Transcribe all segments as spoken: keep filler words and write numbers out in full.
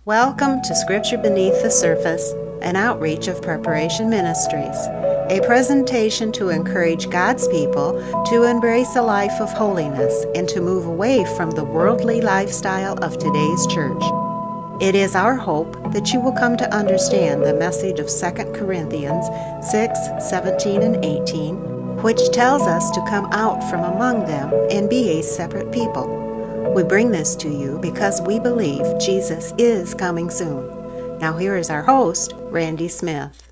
Welcome to Scripture Beneath the Surface, an outreach of Preparation Ministries, a presentation to encourage God's people to embrace a life of holiness and to move away from the worldly lifestyle of today's church. It is our hope that you will come to understand the message of Second Corinthians six, seventeen, and eighteen, which tells us to come out from among them and be a separate people. We bring this to you because we believe Jesus is coming soon. Now here is our host, Randy Smith.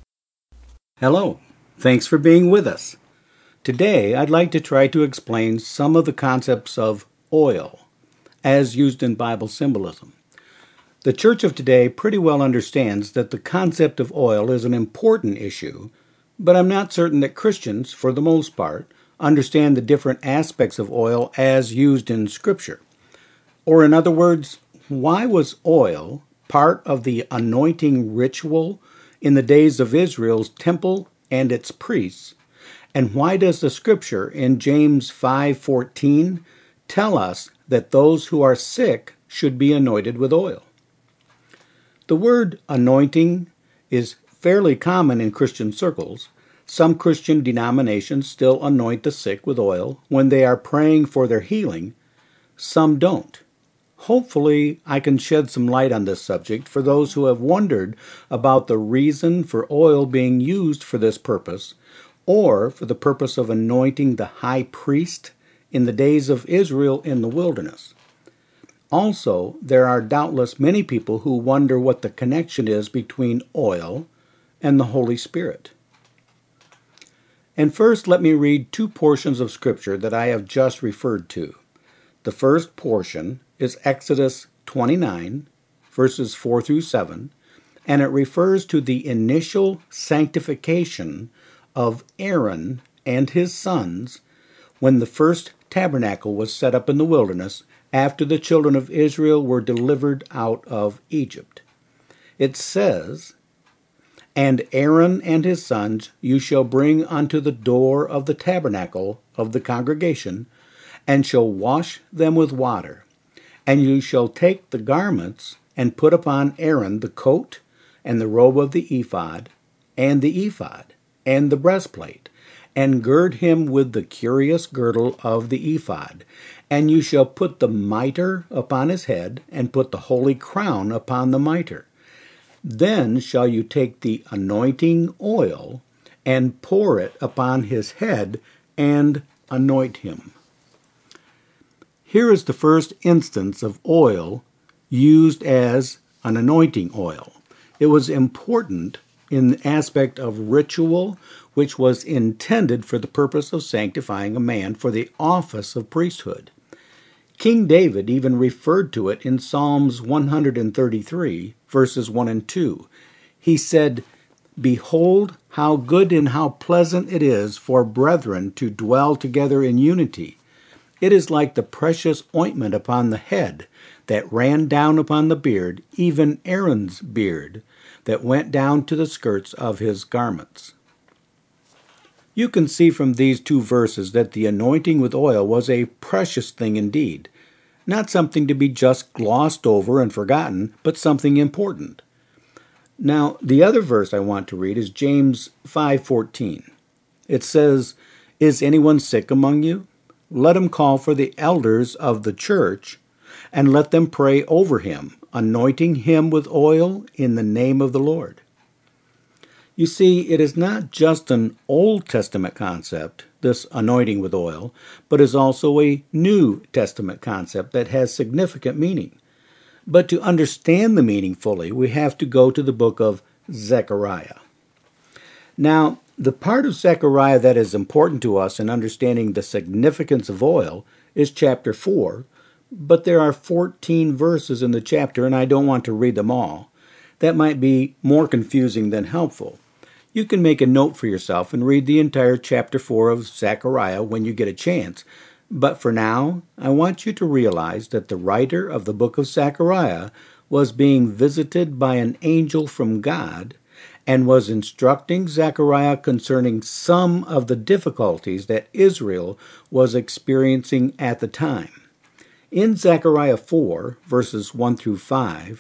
Hello. Thanks for being with us. Today, I'd like to try to explain some of the concepts of oil as used in Bible symbolism. The church of today pretty well understands that the concept of oil is an important issue, but I'm not certain that Christians, for the most part, understand the different aspects of oil as used in Scripture. Or in other words, why was oil part of the anointing ritual in the days of Israel's temple and its priests? And why does the Scripture in James five fourteen tell us that those who are sick should be anointed with oil? The word anointing is fairly common in Christian circles. Some Christian denominations still anoint the sick with oil when they are praying for their healing. Some don't. Hopefully, I can shed some light on this subject for those who have wondered about the reason for oil being used for this purpose, or for the purpose of anointing the high priest in the days of Israel in the wilderness. Also, there are doubtless many people who wonder what the connection is between oil and the Holy Spirit. And first, let me read two portions of Scripture that I have just referred to. The first portion is Exodus twenty-nine, verses four through seven, and it refers to the initial sanctification of Aaron and his sons when the first tabernacle was set up in the wilderness after the children of Israel were delivered out of Egypt. It says, "And Aaron and his sons you shall bring unto the door of the tabernacle of the congregation, and shall wash them with water. And you shall take the garments, and put upon Aaron the coat, and the robe of the ephod, and the ephod, and the breastplate, and gird him with the curious girdle of the ephod. And you shall put the mitre upon his head, and put the holy crown upon the mitre. Then shall you take the anointing oil, and pour it upon his head, and anoint him." Here is the first instance of oil used as an anointing oil. It was important in the aspect of ritual, which was intended for the purpose of sanctifying a man for the office of priesthood. King David even referred to it in Psalms one thirty-three, verses one and two. He said, "Behold, how good and how pleasant it is for brethren to dwell together in unity. It is like the precious ointment upon the head that ran down upon the beard, even Aaron's beard, that went down to the skirts of his garments." You can see from these two verses that the anointing with oil was a precious thing indeed. Not something to be just glossed over and forgotten, but something important. Now, the other verse I want to read is James five fourteen. It says, "Is anyone sick among you? Let him call for the elders of the church, and let them pray over him, anointing him with oil in the name of the Lord." You see, it is not just an Old Testament concept, this anointing with oil, but is also a New Testament concept that has significant meaning. But to understand the meaning fully, we have to go to the book of Zechariah. Now, the part of Zechariah that is important to us in understanding the significance of oil is chapter four, but there are fourteen verses in the chapter, and I don't want to read them all. That might be more confusing than helpful. You can make a note for yourself and read the entire chapter four of Zechariah when you get a chance. But for now, I want you to realize that the writer of the book of Zechariah was being visited by an angel from God and was instructing Zechariah concerning some of the difficulties that Israel was experiencing at the time. In Zechariah four, verses one through five,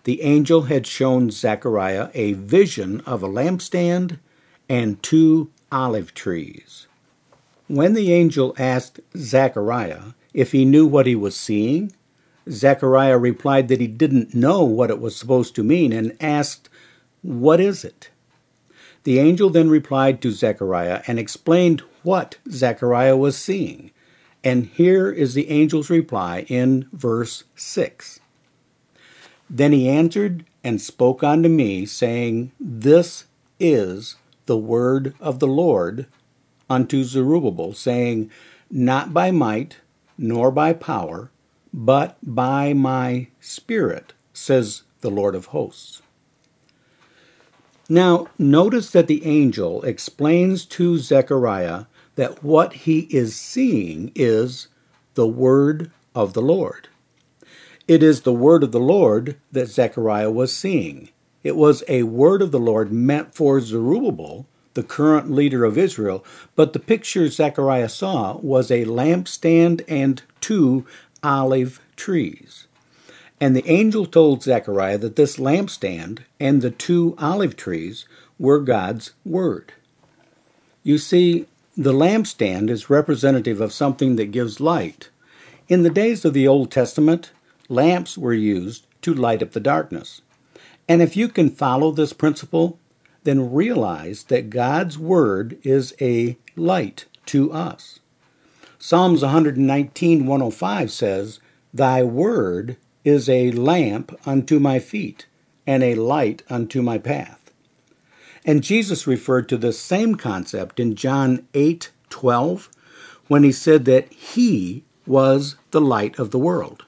the angel had shown Zechariah a vision of a lampstand and two olive trees. When the angel asked Zechariah if he knew what he was seeing, Zechariah replied that he didn't know what it was supposed to mean and asked, "What is it?" The angel then replied to Zechariah and explained what Zechariah was seeing. And here is the angel's reply in verse six. "Then he answered and spoke unto me, saying, This is the word of the Lord unto Zerubbabel, saying, Not by might, nor by power, but by my Spirit, says the Lord of hosts." Now, notice that the angel explains to Zechariah that what he is seeing is the word of the Lord. It is the word of the Lord that Zechariah was seeing. It was a word of the Lord meant for Zerubbabel, the current leader of Israel, but the picture Zechariah saw was a lampstand and two olive trees. And the angel told Zechariah that this lampstand and the two olive trees were God's word. You see, the lampstand is representative of something that gives light. In the days of the Old Testament, lamps were used to light up the darkness. And if you can follow this principle, then realize that God's word is a light to us. Psalms one nineteen, one oh five says, "Thy word is a lamp unto my feet, and a light unto my path." And Jesus referred to this same concept in John eight twelve, when he said that he was the light of the world.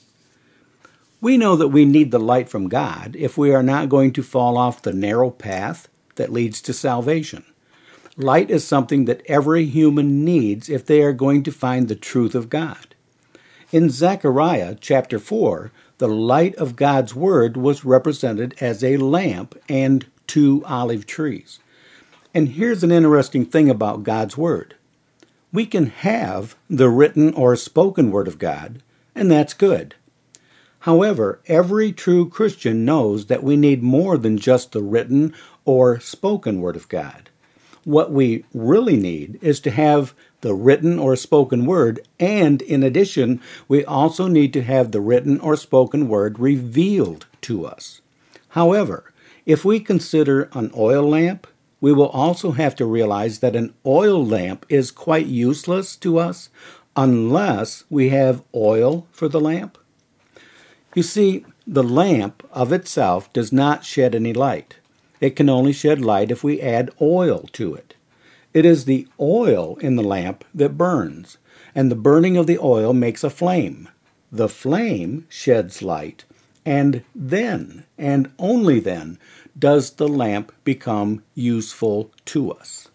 We know that we need the light from God if we are not going to fall off the narrow path that leads to salvation. Light is something that every human needs if they are going to find the truth of God. In Zechariah chapter four, the light of God's word was represented as a lamp and two olive trees. And here's an interesting thing about God's word. We can have the written or spoken word of God, and that's good. However, every true Christian knows that we need more than just the written or spoken word of God. What we really need is to have the written or spoken word, and in addition, we also need to have the written or spoken word revealed to us. However, if we consider an oil lamp, we will also have to realize that an oil lamp is quite useless to us unless we have oil for the lamp. You see, the lamp of itself does not shed any light. It can only shed light if we add oil to it. It is the oil in the lamp that burns, and the burning of the oil makes a flame. The flame sheds light, and then, and only then, does the lamp become useful to us.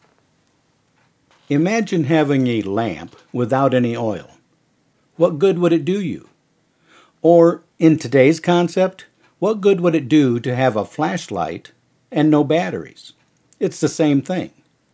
Imagine having a lamp without any oil. What good would it do you? Or, in today's concept, what good would it do to have a flashlight and no batteries? It's the same thing.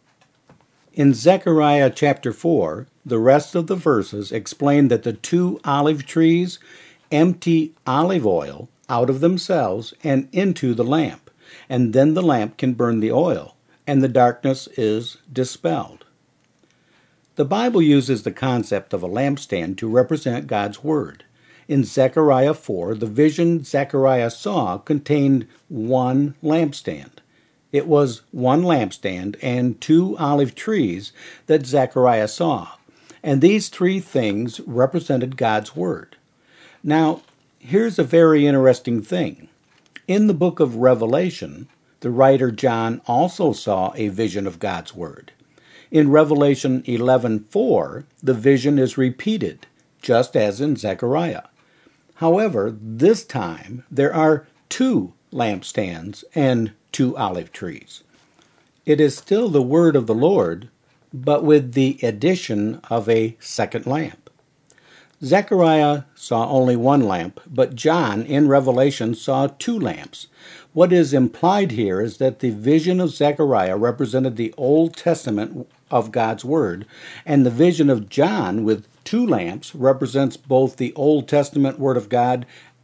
In Zechariah chapter four, the rest of the verses explain that the two olive trees empty olive oil out of themselves and into the lamp, and then the lamp can burn the oil, and the darkness is dispelled. The Bible uses the concept of a lampstand to represent God's Word. In Zechariah four, the vision Zechariah saw contained one lampstand. It was one lampstand and two olive trees that Zechariah saw, and these three things represented God's Word. Now, here's a very interesting thing. In the book of Revelation, the writer John also saw a vision of God's Word. In Revelation eleven four, the vision is repeated, just as in Zechariah. However, this time there are two lampstands and two olive trees. It is still the word of the Lord, but with the addition of a second lamp. Zechariah saw only one lamp, but John in Revelation saw two lamps. What is implied here is that the vision of Zechariah represented the Old Testament of God's Word, and the vision of John with two lamps represents both the Old Testament Word of God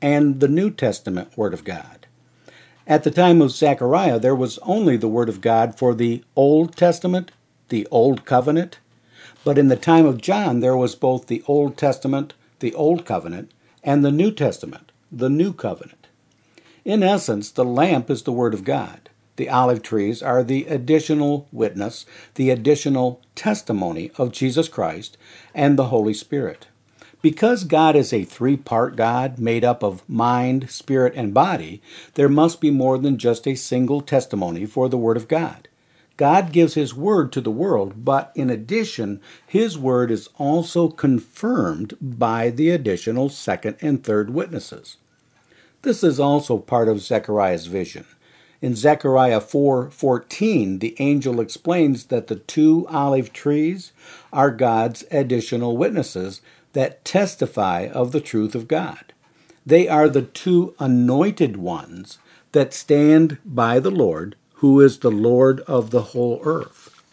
and the New Testament Word of God. At the time of Zechariah, there was only the Word of God for the Old Testament, the Old Covenant, but in the time of John, there was both the Old Testament, the Old Covenant, and the New Testament, the New Covenant. In essence, the lamp is the Word of God. The olive trees are the additional witness, the additional testimony of Jesus Christ and the Holy Spirit. Because God is a three-part God made up of mind, spirit, and body, there must be more than just a single testimony for the Word of God. God gives His Word to the world, but in addition, His Word is also confirmed by the additional second and third witnesses. This is also part of Zechariah's vision. In Zechariah four fourteen, the angel explains that the two olive trees are God's additional witnesses that testify of the truth of God. They are the two anointed ones that stand by the Lord, who is the Lord of the whole earth.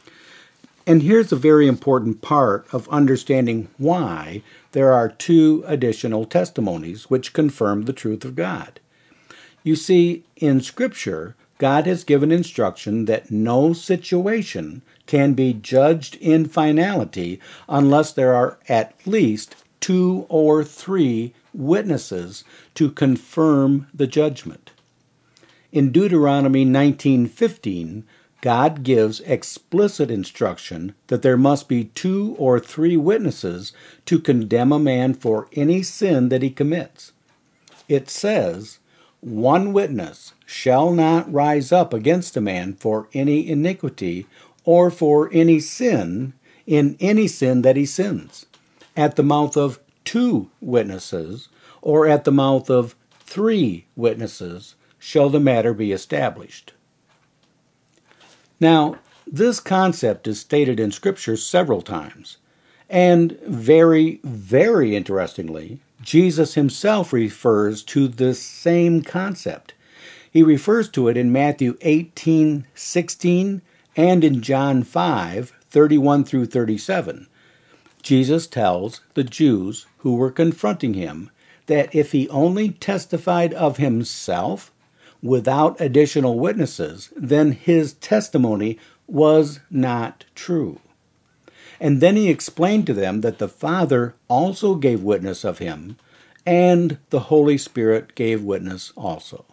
And here's a very important part of understanding why there are two additional testimonies which confirm the truth of God. You see, in Scripture, God has given instruction that no situation can be judged in finality unless there are at least two or three witnesses to confirm the judgment. In Deuteronomy nineteen fifteen, God gives explicit instruction that there must be two or three witnesses to condemn a man for any sin that he commits. It says, "One witness shall not rise up against a man for any iniquity or for any sin in any sin that he sins. At the mouth of two witnesses or at the mouth of three witnesses shall the matter be established." Now, this concept is stated in Scripture several times, and very, very interestingly, Jesus himself refers to this same concept. He refers to it in Matthew eighteen sixteen and in John five thirty-one through thirty-seven. Jesus tells the Jews who were confronting him that if he only testified of himself without additional witnesses, then his testimony was not true. And then he explained to them that the Father also gave witness of him, and the Holy Spirit gave witness also.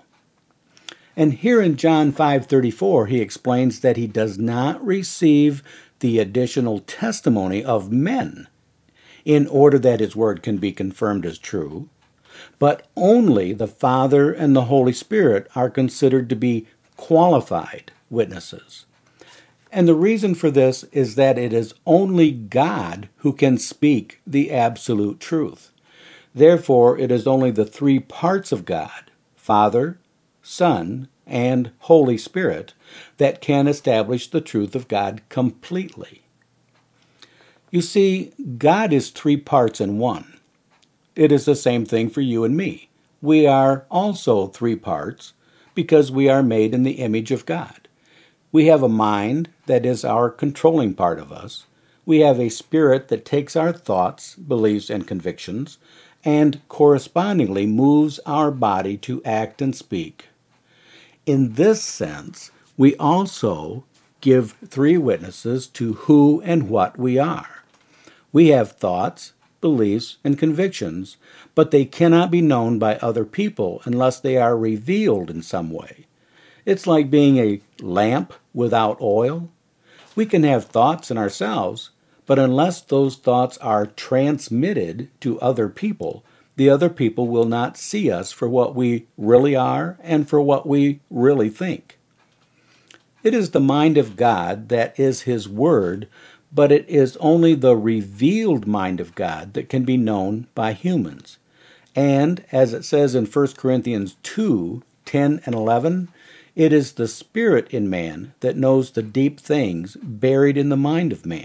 And here in John five thirty-four, he explains that he does not receive the additional testimony of men in order that his word can be confirmed as true, but only the Father and the Holy Spirit are considered to be qualified witnesses. And the reason for this is that it is only God who can speak the absolute truth. Therefore, it is only the three parts of God, Father, Son, and Holy Spirit, that can establish the truth of God completely. You see, God is three parts in one. It is the same thing for you and me. We are also three parts because we are made in the image of God. We have a mind that is our controlling part of us. We have a spirit that takes our thoughts, beliefs, and convictions, and correspondingly moves our body to act and speak. In this sense, we also give three witnesses to who and what we are. We have thoughts, beliefs, and convictions, but they cannot be known by other people unless they are revealed in some way. It's like being a lamp without oil. We can have thoughts in ourselves, but unless those thoughts are transmitted to other people, the other people will not see us for what we really are and for what we really think. It is the mind of God that is His Word, but it is only the revealed mind of God that can be known by humans. And, as it says in First Corinthians two, ten and eleven, it is the Spirit in man that knows the deep things buried in the mind of man.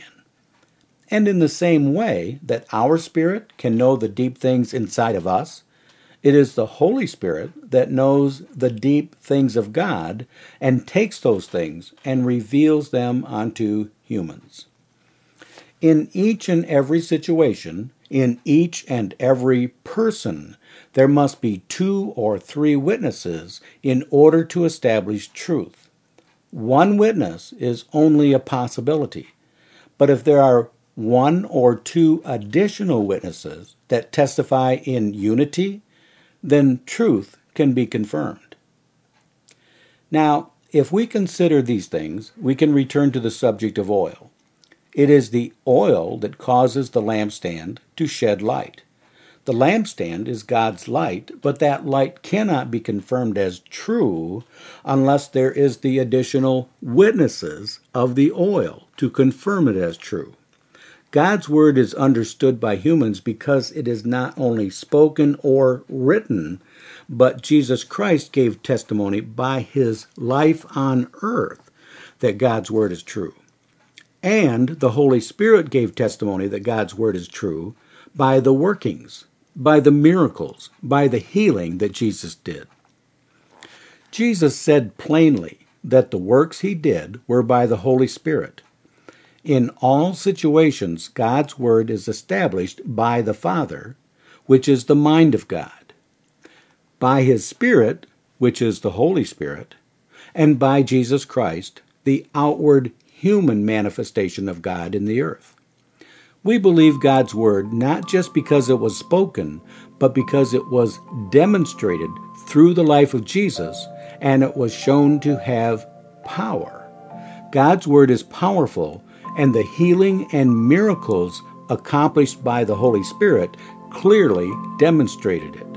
And in the same way that our spirit can know the deep things inside of us, it is the Holy Spirit that knows the deep things of God and takes those things and reveals them unto humans. In each and every situation, in each and every person, there must be two or three witnesses in order to establish truth. One witness is only a possibility, but if there are one or two additional witnesses that testify in unity, then truth can be confirmed. Now, if we consider these things, we can return to the subject of oil. It is the oil that causes the lampstand to shed light. The lampstand is God's light, but that light cannot be confirmed as true unless there is the additional witnesses of the oil to confirm it as true. God's word is understood by humans because it is not only spoken or written, but Jesus Christ gave testimony by his life on earth that God's word is true. And the Holy Spirit gave testimony that God's word is true by the workings, by the miracles, by the healing that Jesus did. Jesus said plainly that the works he did were by the Holy Spirit. In all situations, God's word is established by the Father, which is the mind of God, by his Spirit, which is the Holy Spirit, and by Jesus Christ, the outward human manifestation of God in the earth. We believe God's word not just because it was spoken, but because it was demonstrated through the life of Jesus, and it was shown to have power. God's word is powerful, and the healing and miracles accomplished by the Holy Spirit clearly demonstrated it.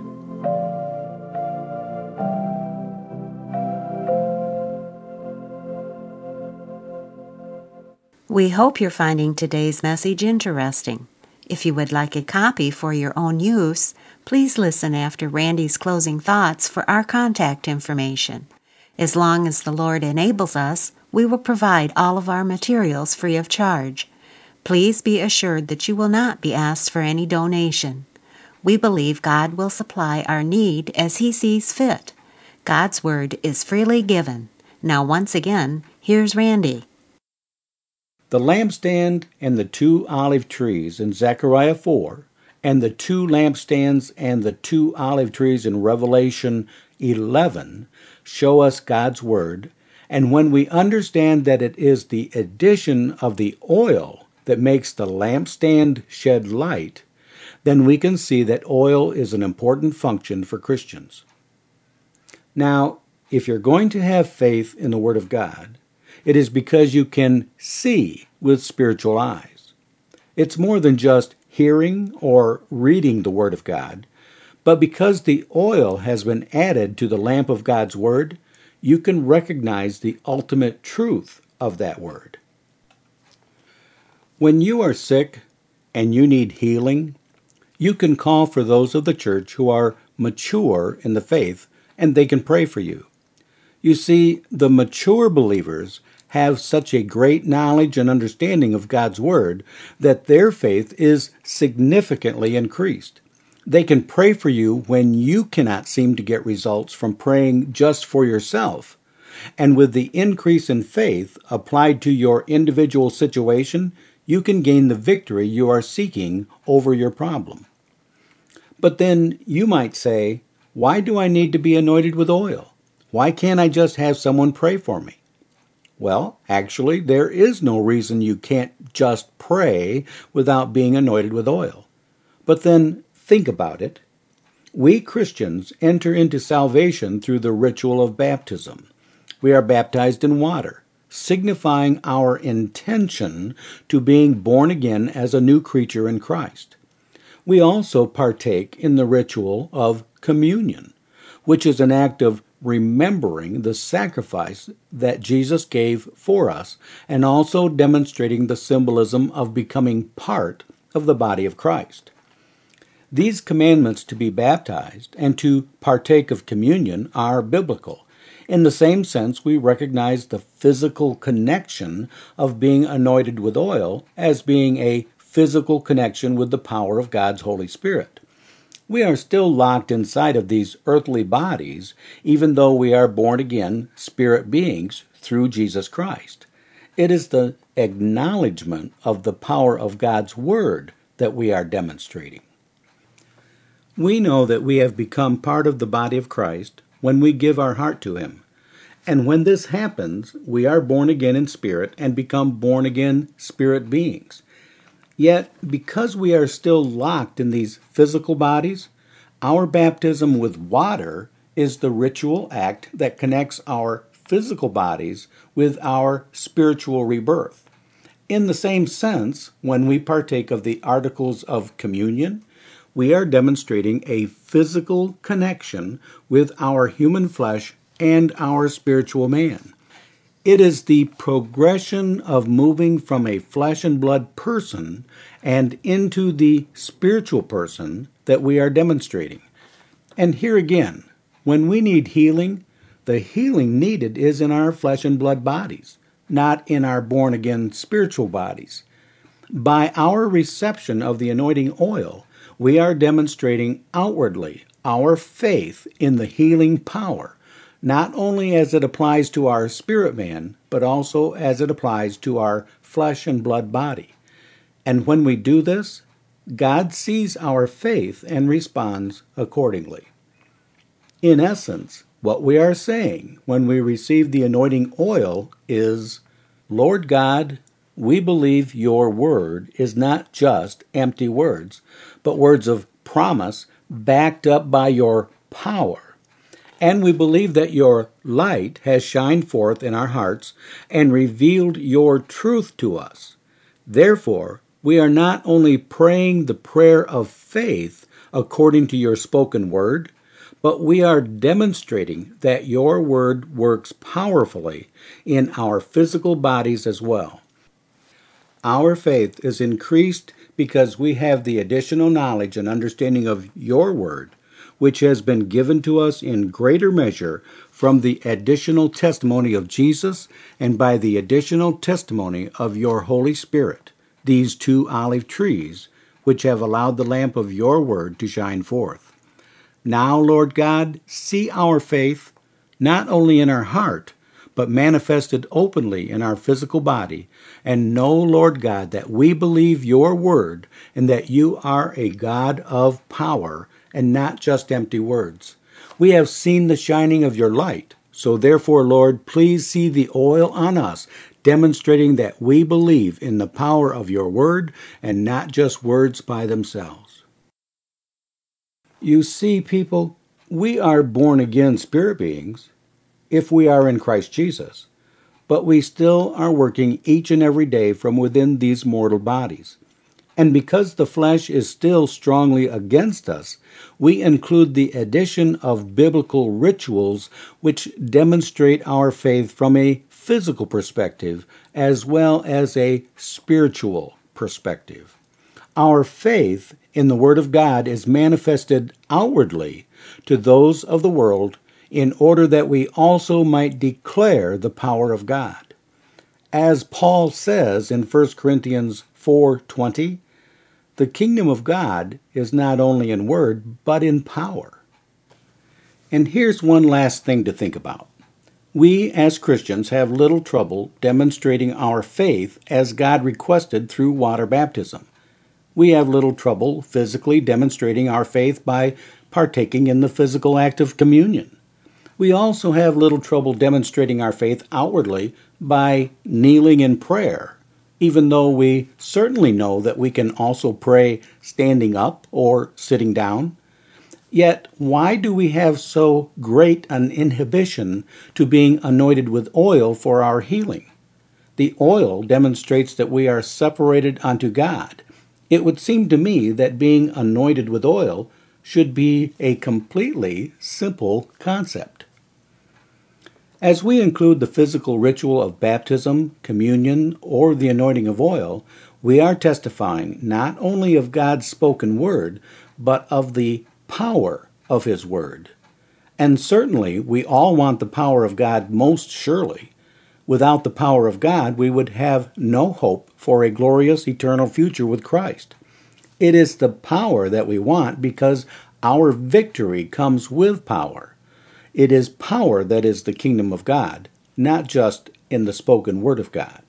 We hope you're finding today's message interesting. If you would like a copy for your own use, please listen after Randy's closing thoughts for our contact information. As long as the Lord enables us, we will provide all of our materials free of charge. Please be assured that you will not be asked for any donation. We believe God will supply our need as he sees fit. God's word is freely given. Now once again, here's Randy. The lampstand and the two olive trees in Zechariah four, and the two lampstands and the two olive trees in Revelation eleven show us God's word, and when we understand that it is the addition of the oil that makes the lampstand shed light, then we can see that oil is an important function for Christians. Now, if you're going to have faith in the Word of God, it is because you can see with spiritual eyes. It's more than just hearing or reading the Word of God, but because the oil has been added to the lamp of God's Word, you can recognize the ultimate truth of that Word. When you are sick and you need healing, you can call for those of the church who are mature in the faith, and they can pray for you. You see, the mature believers have such a great knowledge and understanding of God's Word that their faith is significantly increased. They can pray for you when you cannot seem to get results from praying just for yourself. And with the increase in faith applied to your individual situation, you can gain the victory you are seeking over your problem. But then you might say, why do I need to be anointed with oil? Why can't I just have someone pray for me? Well, actually, there is no reason you can't just pray without being anointed with oil. But then think about it. We Christians enter into salvation through the ritual of baptism. We are baptized in water, signifying our intention to being born again as a new creature in Christ. We also partake in the ritual of communion, which is an act of remembering the sacrifice that Jesus gave for us, and also demonstrating the symbolism of becoming part of the body of Christ. These commandments to be baptized and to partake of communion are biblical. In the same sense, we recognize the physical connection of being anointed with oil as being a physical connection with the power of God's Holy Spirit. We are still locked inside of these earthly bodies, even though we are born again spirit beings through Jesus Christ. It is the acknowledgement of the power of God's Word that we are demonstrating. We know that we have become part of the body of Christ when we give our heart to Him. And when this happens, we are born again in spirit and become born again spirit beings. Yet, because we are still locked in these physical bodies, our baptism with water is the ritual act that connects our physical bodies with our spiritual rebirth. In the same sense, when we partake of the articles of communion, we are demonstrating a physical connection with our human flesh and our spiritual man. It is the progression of moving from a flesh and blood person and into the spiritual person that we are demonstrating. And here again, when we need healing, the healing needed is in our flesh and blood bodies, not in our born-again spiritual bodies. By our reception of the anointing oil, we are demonstrating outwardly our faith in the healing power, not only as it applies to our spirit man, but also as it applies to our flesh and blood body. And when we do this, God sees our faith and responds accordingly. In essence, what we are saying when we receive the anointing oil is, Lord God, we believe your word is not just empty words, but words of promise backed up by your power. And we believe that your light has shined forth in our hearts and revealed your truth to us. Therefore, we are not only praying the prayer of faith according to your spoken word, but we are demonstrating that your word works powerfully in our physical bodies as well. Our faith is increased because we have the additional knowledge and understanding of your word, which has been given to us in greater measure from the additional testimony of Jesus and by the additional testimony of your Holy Spirit, these two olive trees, which have allowed the lamp of your word to shine forth. Now, Lord God, see our faith, not only in our heart, but manifested openly in our physical body, and know, Lord God, that we believe your word and that you are a God of power and not just empty words. We have seen the shining of your light, so therefore, Lord, please see the oil on us, demonstrating that we believe in the power of your word and not just words by themselves. You see, people, we are born-again spirit beings if we are in Christ Jesus, but we still are working each and every day from within these mortal bodies. And because the flesh is still strongly against us, we include the addition of biblical rituals which demonstrate our faith from a physical perspective as well as a spiritual perspective. Our faith in the Word of God is manifested outwardly to those of the world in order that we also might declare the power of God. As Paul says in First Corinthians four twenty, the kingdom of God is not only in word, but in power. And here's one last thing to think about. We as Christians have little trouble demonstrating our faith as God requested through water baptism. We have little trouble physically demonstrating our faith by partaking in the physical act of communion. We also have little trouble demonstrating our faith outwardly by kneeling in prayer, even though we certainly know that we can also pray standing up or sitting down. Yet, why do we have so great an inhibition to being anointed with oil for our healing? The oil demonstrates that we are separated unto God. It would seem to me that being anointed with oil should be a completely simple concept. As we include the physical ritual of baptism, communion, or the anointing of oil, we are testifying not only of God's spoken word, but of the power of His word. And certainly, we all want the power of God most surely. Without the power of God, we would have no hope for a glorious eternal future with Christ. It is the power that we want because our victory comes with power. It is power that is the kingdom of God, not just in the spoken word of God.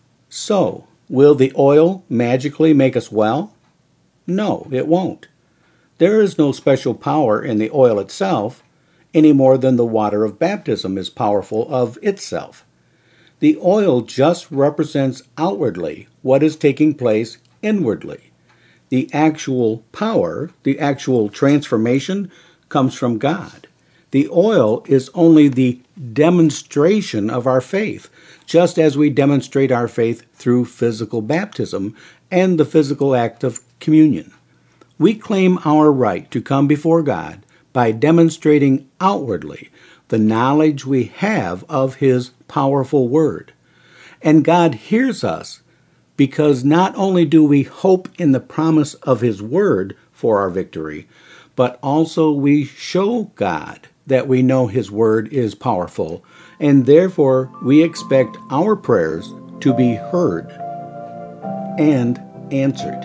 So, will the oil magically make us well? No, it won't. There is no special power in the oil itself, any more than the water of baptism is powerful of itself. The oil just represents outwardly what is taking place inwardly. The actual power, the actual transformation, comes from God. The oil is only the demonstration of our faith, just as we demonstrate our faith through physical baptism and the physical act of communion. We claim our right to come before God by demonstrating outwardly the knowledge we have of His powerful Word. And God hears us because not only do we hope in the promise of His Word for our victory, but also we show God that we know His Word is powerful, and therefore we expect our prayers to be heard and answered.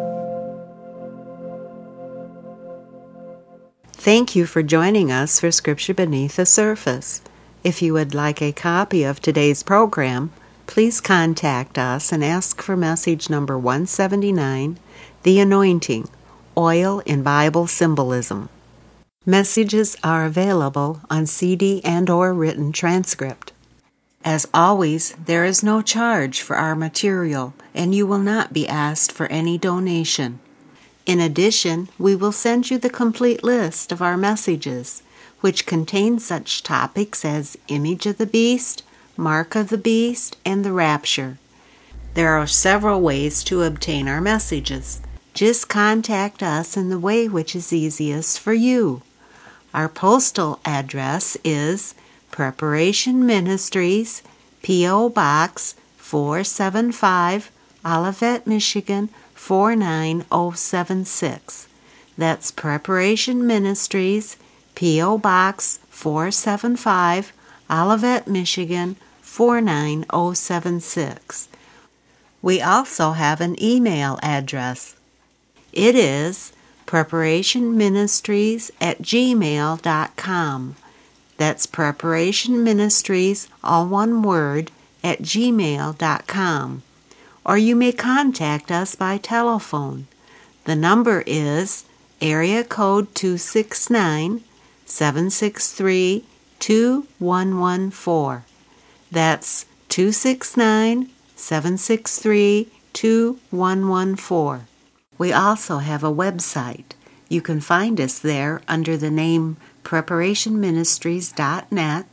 Thank you for joining us for Scripture Beneath the Surface. If you would like a copy of today's program, please contact us and ask for message number one seventy-nine, The Anointing, Oil in Bible Symbolism. Messages are available on C D and or written transcript. As always, there is no charge for our material, and you will not be asked for any donation. In addition, we will send you the complete list of our messages, which contain such topics as Image of the Beast, Mark of the Beast, and the Rapture. There are several ways to obtain our messages. Just contact us in the way which is easiest for you. Our postal address is Preparation Ministries, P O. Box four seventy-five, Olivet, Michigan four nine zero seven six. That's Preparation Ministries, P O. Box four seventy-five, Olivet, Michigan four nine zero seven six. We also have an email address. It is preparationministries at gmail dot com. That's Preparation Ministries, all one word, at gmail dot com. Or you may contact us by telephone. The number is area code two six nine, seven six three, two one one four. That's two six nine, seven six three, two one one four. We also have a website. You can find us there under the name preparation ministries dot net,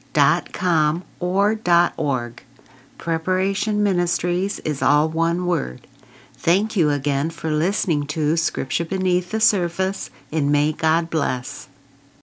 .com, or .org. Preparation Ministries is all one word. Thank you again for listening to Scripture Beneath the Surface, and may God bless.